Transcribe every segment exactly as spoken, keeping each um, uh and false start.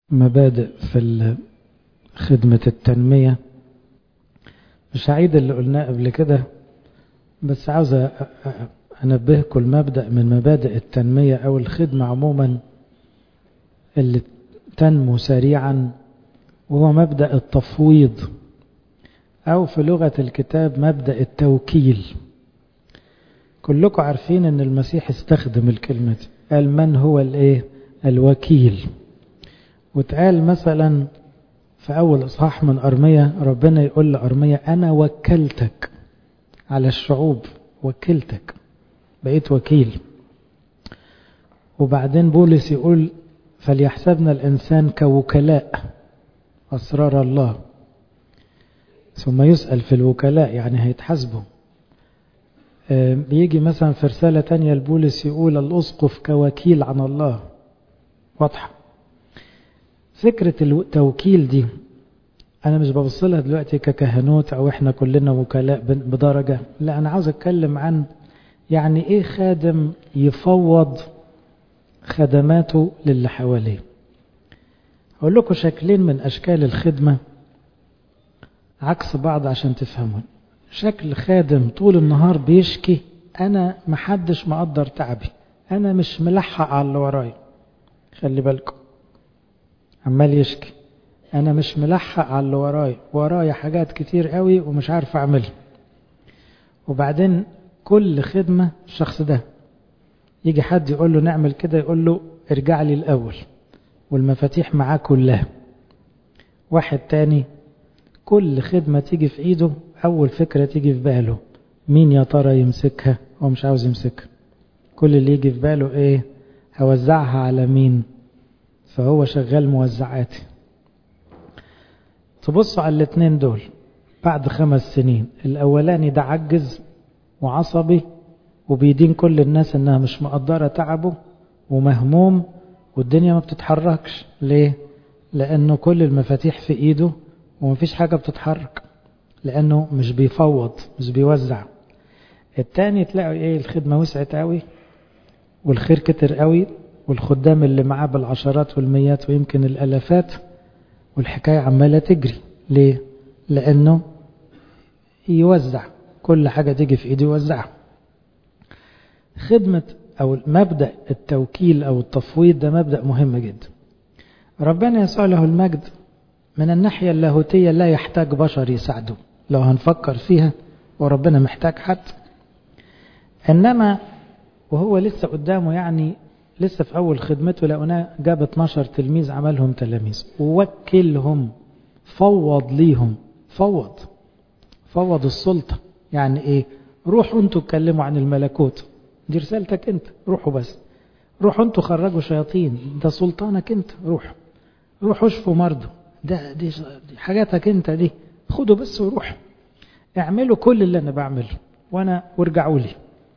مبادئ في خدمة التنمية. مش هعيد اللي قلناه قبل كده، بس عاوز أنبهكم المبدأ من مبادئ التنمية أو الخدمة عموما اللي تنمو سريعا، وهو مبدأ التفويض، أو في لغة الكتاب مبدأ التوكيل. كلكم عارفين أن المسيح استخدم الكلمة دي، قال من هو الإيه؟ الوكيل. وتقال مثلا في أول إصحاح من أرمية، ربنا يقول لأرمية أنا وكلتك على الشعوب، وكلتك بقيت وكيل. وبعدين بولس يقول فليحسبنا الإنسان كوكلاء أسرار الله، ثم يسأل في الوكلاء، يعني هيتحاسبوا. بيجي مثلا في رسالة تانية لبولس يقول الأسقف كوكيل عن الله. واضحة فكرة التوكيل دي، أنا مش ببصلها دلوقتي ككهنوت أو إحنا كلنا وكلاء بدرجة، لا، أنا عاوز أتكلم عن يعني إيه خادم يفوض خدماته للي حواليه. أقول لكم شكلين من أشكال الخدمة عكس بعض عشان تفهمون. شكل خادم طول النهار بيشكي أنا محدش مقدر تعبي، أنا مش ملحق على اللي وراي. خلي بالكم، عمال يشكي أنا مش ملحق على اللي وراي، ورايا حاجات كتير قوي ومش عارف أعملها. وبعدين كل خدمة الشخص ده يجي حد يقول له نعمل كده، يقول له ارجع لي الأول والمفاتيح معاه كلها. واحد تاني كل خدمة تيجي في ايده اول فكرة تيجي في باله مين يا ترى يمسكها، هو مش عاوز يمسكها. كل اللي يجي في باله ايه؟ هوزعها على مين؟ فهو شغال موزعاتي. تبصوا على الاتنين دول بعد خمس سنين، الاولاني ده عجز وعصبي وبيدين كل الناس انها مش مقدرة تعبه ومهموم، والدنيا ما بتتحركش. ليه؟ لانه كل المفاتيح في ايده ومفيش حاجة بتتحرك، لانه مش بيفوض، مش بيوزع. التاني تلاقوا ايه؟ الخدمة وسعت قوي والخير كتر قوي والخدام اللي معاه بالعشرات والميات ويمكن الالافات، والحكاية عمالة تجري. ليه؟ لانه يوزع كل حاجة تيجي في ايده يوزعها. خدمة او مبدأ التوكيل او التفويض ده مبدأ مهم جدا. ربنا يسوع له المجد من الناحية اللاهوتية لا يحتاج بشر يساعده لو هنفكر فيها، وربنا محتاج حد. انما وهو لسه قدامه، يعني لسه في اول خدمته، لقناه جاب اتناشر تلميذ عملهم تلاميذ ووكلهم، فوض ليهم. فوض فوض السلطة. يعني ايه؟ روحوا انتوا اتكلموا عن الملكوت، دي رسالتك انت، روحوا بس. روحوا انتوا خرجوا شياطين، ده سلطانك انت، روحوا. روحوا اشفوا مرضى، ده دي حاجاتك انت، دي خدوا بس وروحوا. اعملوا كل اللي انا بعمله وانا وارجعوا لي.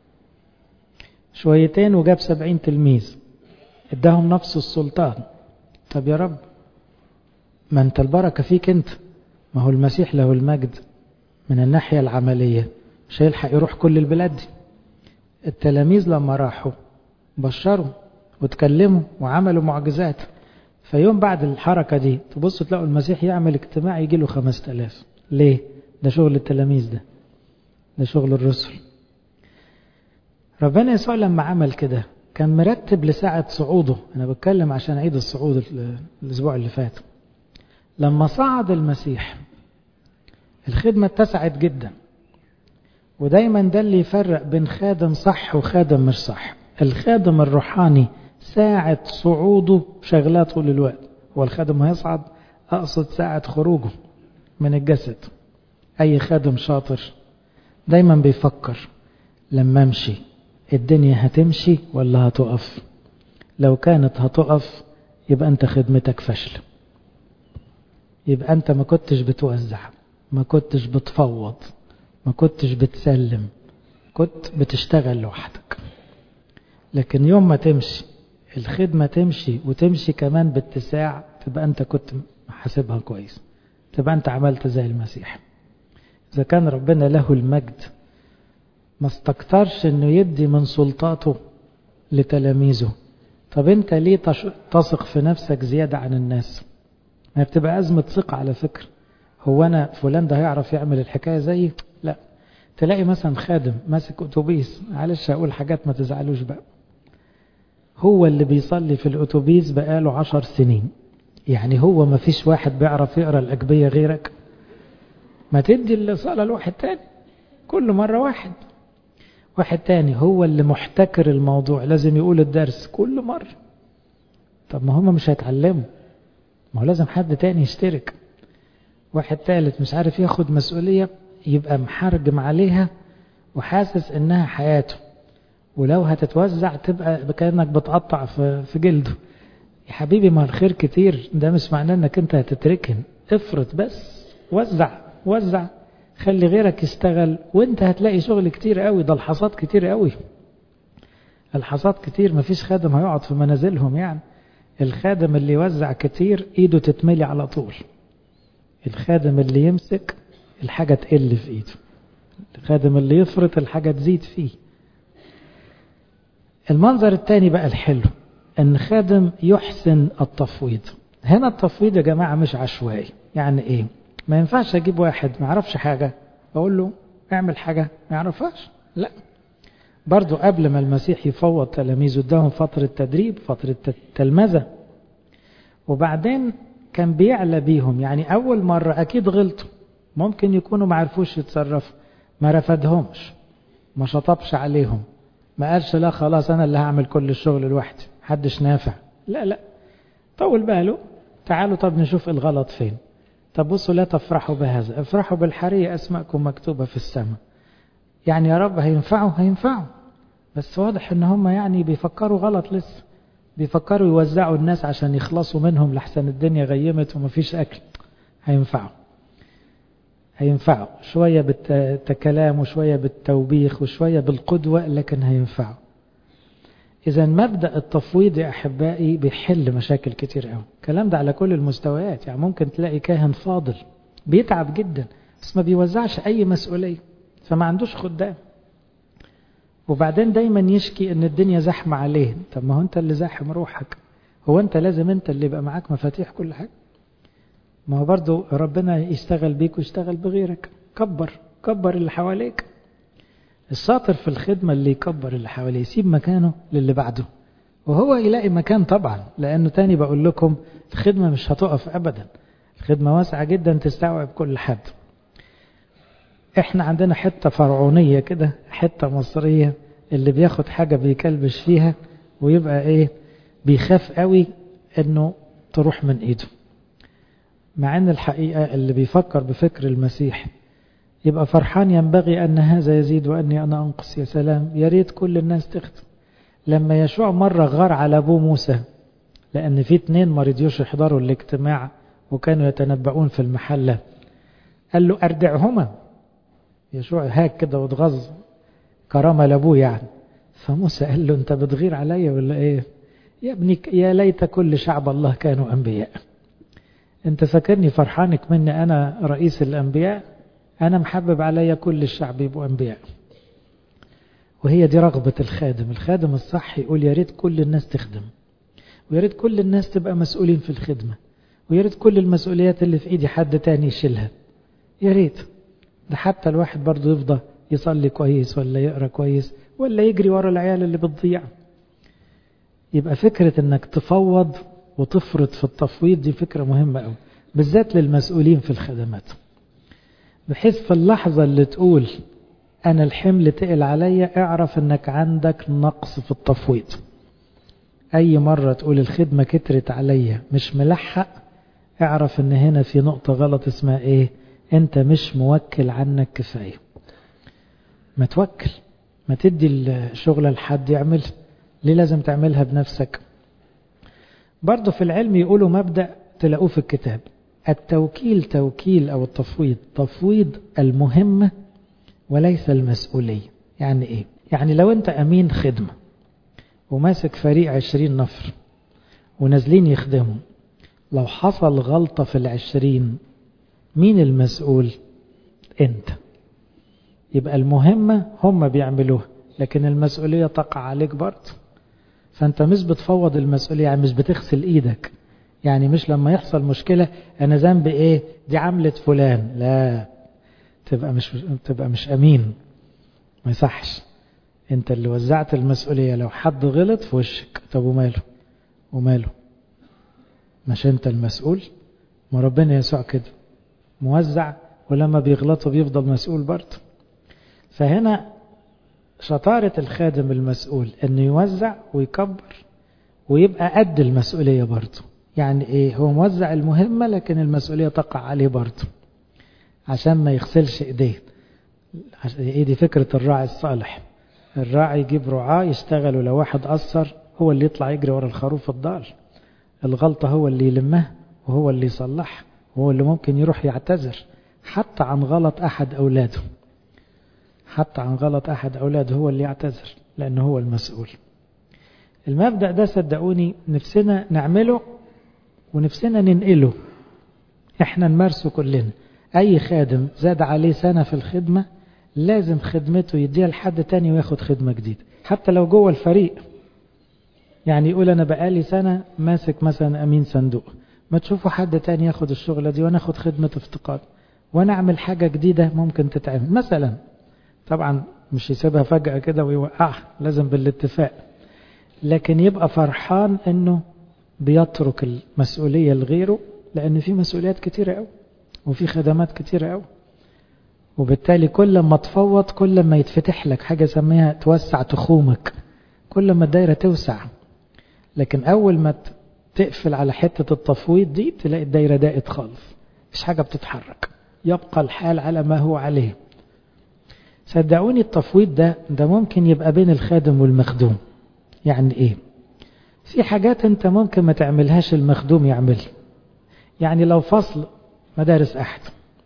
شويتين وجاب سبعين تلميذ، اداهم نفس السلطان. طب يا رب، ما انت البركة فيك انت. ما هو المسيح له المجد من الناحية العملية مش هيلحق يروح كل البلاد دي. التلاميذ لما راحوا بشروا وتكلموا وعملوا معجزات. فيوم بعد الحركة دي تبصوا تلاقوا المسيح يعمل اجتماع يجي له خمسة آلاف. ليه؟ ده شغل التلاميذ، ده ده شغل الرسل. ربنا يسوع لما عمل كده كان مرتب لساعة صعوده. أنا بتكلم عشان عيد الصعود الأسبوع اللي فات. لما صعد المسيح الخدمة اتسعت جدا، ودايما ده اللي يفرق بين خادم صح وخادم مش صح. الخادم الروحاني ساعة صعوده شغلاه طول الوقت، هو الخادم هيصعد، أقصد ساعة خروجه من الجسد. أي خادم شاطر دايما بيفكر لما امشي الدنيا هتمشي ولا هتقف؟ لو كانت هتقف يبقى أنت خدمتك فشل، يبقى أنت ما كنتش بتوزع، ما كنتش بتفوض، ما كنتش بتسلم، كنت بتشتغل لوحدك. لكن يوم ما تمشي الخدمة تمشي وتمشي كمان باتساع، تبقى أنت كنت حاسبها كويس، تبقى أنت عملت زي المسيح. إذا كان ربنا له المجد ما استكترش أنه يدي من سلطاته لتلاميذه، طب انت ليه تثق في نفسك زيادة عن الناس؟ ما بتبقى أزمة ثقة على فكرة. هو أنا فلان ده هيعرف يعمل الحكاية زيي؟ لا. تلاقي مثلا خادم ماسك أتوبيس، معلش هقول حاجات ما تزعلوش بقى، هو اللي بيصلي في الأتوبيس بقاله عشر سنين، يعني هو ما فيش واحد بيعرف يقرأ الأجبية غيرك؟ ما تدي الصلاة لواحد تاني، كل مرة واحد واحد تاني هو اللي محتكر الموضوع، لازم يقول الدرس كل مرة. طب ما هم مش هيتعلموا، ما هو لازم حد تاني يشترك. واحد ثالث مش عارف ياخد مسؤولية، يبقى محرجم عليها وحاسس انها حياته، ولو هتتوزع تبقى كأنك بتقطع في جلده. يا حبيبي ما الخير كتير، ده مش معناه انك انت هتتركن. افرط بس، وزع وزع، خلي غيرك يشتغل وانت هتلاقي شغل كتير قوي. ده الحصاد كتير قوي، الحصاد كتير، مفيش خادم هيقعد في منازلهم يعني. الخادم اللي يوزع كتير ايده تتملي على طول. الخادم اللي يمسك الحاجة تقل في ايده، الخادم اللي يفرط الحاجة تزيد فيه. المنظر الثاني بقى الحلو، ان خادم يحسن التفويض. هنا التفويض يا جماعة مش عشوائي. يعني ايه؟ ما ينفعش اجيب واحد ما يعرفش حاجة اقول له اعمل حاجة ما يعرفهاش، لا. برضو قبل ما المسيح يفوض تلاميذه اداهم فترة تدريب، فترة تلمذة، وبعدين كان بيعلى بيهم. يعني اول مرة اكيد غلطوا، ممكن يكونوا ما عرفوش يتصرفوا، ما رفضهمش، ما شطبش عليهم، ما قالش لا خلاص انا اللي هعمل كل الشغل لوحدي محدش نافع، لا لا، طول باله. تعالوا طب نشوف الغلط فين. طب بصوا لا تفرحوا بهذا، افرحوا بالحرية اسماءكم مكتوبة في السماء. يعني يا رب هينفعوا هينفعوا، بس واضح ان هم يعني بيفكروا غلط لسه، بيفكروا يوزعوا الناس عشان يخلصوا منهم لحسن الدنيا غيمت ومفيش اكل. هينفعوا هينفعوا شوية بالكلام وشوية بالتوبيخ وشوية بالقدوة، لكن هينفعوا. إذا مبدأ التفويض يا أحبائي بيحل مشاكل كتير قوي. الكلام ده على كل المستويات. يعني ممكن تلاقي كاهن فاضل بيتعب جدا بس ما بيوزعش أي مسؤولية، فما عندوش خدام، وبعدين دايما يشكي ان الدنيا زحمة عليه. طب ما هو انت اللي زاحم روحك، هو انت لازم انت اللي يبقى معاك مفاتيح كل حاجة؟ ما هو برضو ربنا يشتغل بيك ويشتغل بغيرك. كبر كبر اللي حواليك. الشاطر في الخدمة اللي يكبر اللي حواليه، يسيب مكانه للي بعده وهو يلاقي مكان طبعا، لانه تاني بقول لكم الخدمة مش هتقف ابدا، الخدمة واسعة جدا تستوعب كل حد. احنا عندنا حتة فرعونية كده، حتة مصرية، اللي بياخد حاجة بيكلبش فيها ويبقى ايه، بيخاف قوي انه تروح من ايده. مع ان الحقيقة اللي بيفكر بفكر المسيح يبقى فرحان، ينبغي ان هذا يزيد واني انا انقص. يا سلام، يا ريت كل الناس تخدم. لما يشوع مرة غار على ابوه موسى لان في اتنين ما رضيوش يحضروا الاجتماع وكانوا يتنبؤون في المحلة، قال له اردعهما. يشوع هاك كده واتغظ كرامة لابوه يعني. فموسى قال له انت بتغير عليا ولا ايه يا ابني؟ يا ليت كل شعب الله كانوا انبياء. انت فاكرني فرحانك مني انا رئيس الانبياء؟ انا محبب عليا كل الشعب يبقوا انبياء. وهي دي رغبة الخادم. الخادم الصح يقول يا ريت كل الناس تخدم، ويا ريت كل الناس تبقى مسؤولين في الخدمة، ويا ريت كل المسؤوليات اللي في ايدي حد تاني يشيلها. يا ريت ده حتى الواحد برضو يفضى يصلي كويس ولا يقرأ كويس ولا يجري ورا العيال اللي بتضيع. يبقى فكرة انك تفوض وتفرط في التفويض دي فكرة مهمة قوي، بالذات للمسؤولين في الخدمات، بحيث في اللحظة اللي تقول انا الحمل تقل عليا اعرف انك عندك نقص في التفويض. اي مرة تقول الخدمة كترت عليا مش ملحق، اعرف ان هنا في نقطة غلط اسمها ايه، انت مش موكل عنك كفاية. ما توكل، ما تدي الشغلة لحد يعمل، ليه لازم تعملها بنفسك؟ برضو في العلم يقولوا مبدأ تلاقوه في الكتاب، التوكيل توكيل او التفويض تفويض المهمة وليس المسؤولية. يعني ايه؟ يعني لو انت امين خدمة وماسك فريق عشرين نفر ونازلين يخدموا، لو حصل غلطة في العشرين مين المسؤول؟ انت. يبقى المهمة هم بيعملوها لكن المسؤولية تقع عليك برضه. فانت مش بتفوض المسؤولية، يعني مش بتغسل ايدك، يعني مش لما يحصل مشكلة انا ذنبي ايه دي عملت فلان، لا، تبقى مش تبقى مش امين، ما يصحش. انت اللي وزعت المسؤولية، لو حد غلط في وشك، طب وماله وماله، مش انت المسؤول؟ ما ربنا يسوع كده موزع، ولما بيغلطوا بيفضل مسؤول برضه. فهنا شطارة الخادم المسؤول انه يوزع ويكبر ويبقى قد المسؤولية برضه. يعني ايه؟ هو موزع المهمة لكن المسؤولية تقع عليه برضه عشان ما يغسلش ايديه. ايه دي فكرة الراعي الصالح. الراعي يجيب رعاة يشتغلوا، لو واحد قصر هو اللي يطلع يجري ورا الخروف الضال، الغلطة هو اللي يلمها وهو اللي يصلحها، وهو اللي ممكن يروح يعتذر حتى عن غلط أحد أولاده، حتى عن غلط أحد أولاده هو اللي يعتذر لأنه هو المسؤول. المبدأ ده صدقوني نفسنا نعمله ونفسنا ننقله، احنا نمارسه كلنا. أي خادم زاد عليه سنة في الخدمة لازم خدمته يديها لحد تاني وياخد خدمة جديدة، حتى لو جوه الفريق. يعني يقول أنا بقالي سنة ماسك مثلا أمين صندوق، ما تشوفوا حد تاني ياخد الشغلة دي وأنا أخد خدمة افتقاد وأنا أعمل حاجة جديدة ممكن تتعمل مثلا. طبعا مش يسيبها فجأة كده ويوقعها، لازم بالاتفاق، لكن يبقى فرحان أنه بيترك المسؤولية لغيره، لأن في مسؤوليات كتيرة أوي وفي خدمات كتيرة أوي، وبالتالي كل ما تفوض كل ما يتفتح لك حاجة سميها توسع تخومك، كل ما الدايرة توسع. لكن أول ما تقفل على حتة التفويض دي تلاقي الدايرة ضاقت خالص، مش حاجة بتتحرك، يبقى الحال على ما هو عليه. صدقوني التفويض ده ده ممكن يبقى بين الخادم والمخدوم. يعني ايه؟ في حاجات انت ممكن ما تعملهاش المخدوم يعملها. يعني لو فصل مدارس أحد،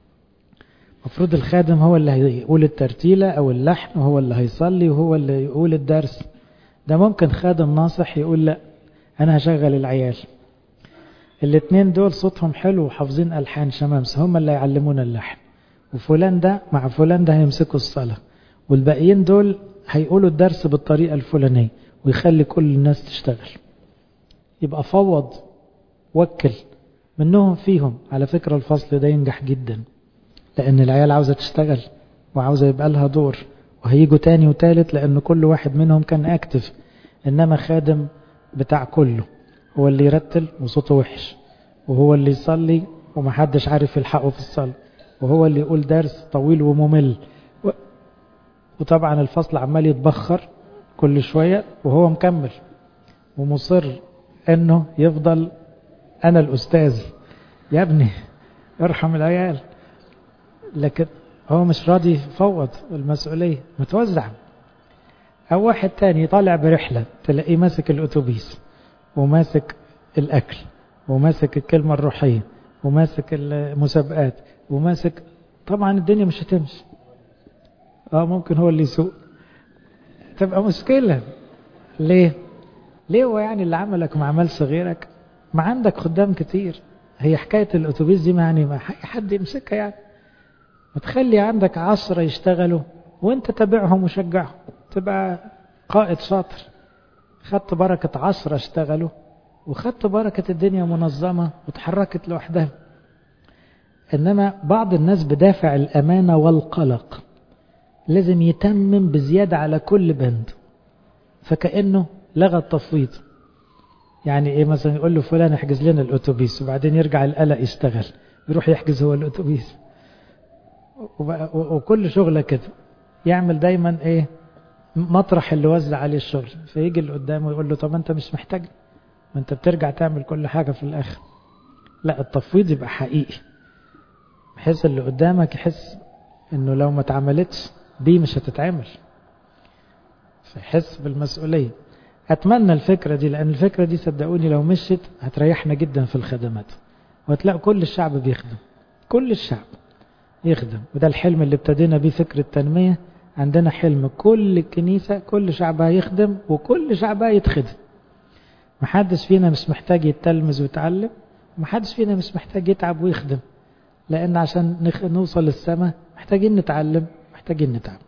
مفروض الخادم هو اللي هيقول الترتيلة أو اللحن، وهو اللي هيصلي وهو اللي يقول الدرس. ده ممكن خادم ناصح يقول لا أنا هشغل العيال، الاثنين دول صوتهم حلو وحافظين ألحان شمامسة، هم اللي يعلمونا اللحن، وفلان ده مع فلان ده هيمسكوا الصلاة، والباقيين دول هيقولوا الدرس بالطريقة الفلانية، ويخلي كل الناس تشتغل. يبقى فوض، وكل منهم فيهم. على فكرة الفصل ده ينجح جدا، لأن العيال عاوزة تشتغل وعاوزة يبقى لها دور، وهيجوا تاني وتالت لأن كل واحد منهم كان أكتف. إنما خادم بتاع كله، هو اللي يرتل وصوته وحش، وهو اللي يصلي ومحدش عارف يلحقه في الصلاة، وهو اللي يقول درس طويل وممل، و... وطبعا الفصل عمال يتبخر كل شوية وهو مكمل ومصر انه يفضل انا الاستاذ. يا ابني ارحم العيال، لكن هو مش راضي يفوض المسؤولية، متوزع. او واحد تاني طالع برحلة تلاقيه ماسك الاتوبيس وماسك الاكل وماسك الكلمة الروحية وماسك المسابقات وماسك، طبعا الدنيا مش هتمشي. اه ممكن هو اللي يسوق، تبقى مشكلة. ليه ليه هو يعني اللي عملك ما عملش غيرك؟ ما عندك خدام كتير. هي حكاية الاتوبيس دي يعني ما حد يمسكها، يعني ما تخلي عندك عشرة يشتغلوا وانت تابعهم وشجعهم، تبقى قائد شاطر. خدت بركة عشرة اشتغلوا وخدت بركة الدنيا منظمة وتحركت لوحدها. إنما بعض الناس بدافع الأمانة والقلق لازم يتمم بزيادة على كل بند، فكأنه لغى التفويض. يعني إيه؟ مثلا يقول له فلان احجز لنا الأتوبيس، وبعدين يرجع القلق يشتغل يروح يحجز هو الأتوبيس، وكل شغلة كده يعمل دايما إيه؟ مطرح اللي وزع عليه الشغل، فيجي اللي قدامه يقول له طب أنت مش محتاج، ما أنت بترجع تعمل كل حاجة في الآخر. لا، التفويض يبقى حقيقي بحيث اللي قدامك يحس انه لو ما اتعملتش دي مش هتتعمل، فيحس بالمسؤولية. اتمنى الفكرة دي، لان الفكرة دي صدقوني لو مشت هتريحنا جدا في الخدمات، وهتلاقوا كل الشعب بيخدم، كل الشعب يخدم. وده الحلم اللي ابتدينا بيه فكرة التنمية. عندنا حلم كل الكنيسة كل شعبها يخدم وكل شعبها يتخدم. محدش فينا مش محتاج يتلمذ ويتعلم، محدش فينا مش محتاج يتعب ويخدم، لأن عشان نوصل للسماء محتاجين نتعلم، محتاجين نتعب.